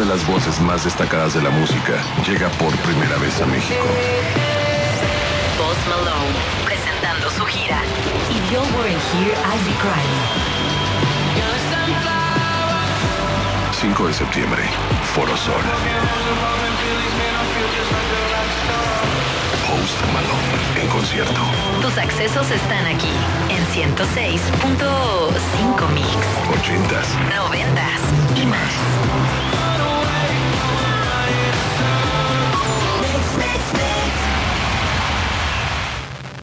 las voces más destacadas de la música llega por primera vez a México. Post Malone, presentando su gira If You Weren't Here, I'd Be Crying. 5 de septiembre, Foro Sol. Post Malone en concierto. Tus accesos están aquí en 106.5 Mix. 80s, 90s y más.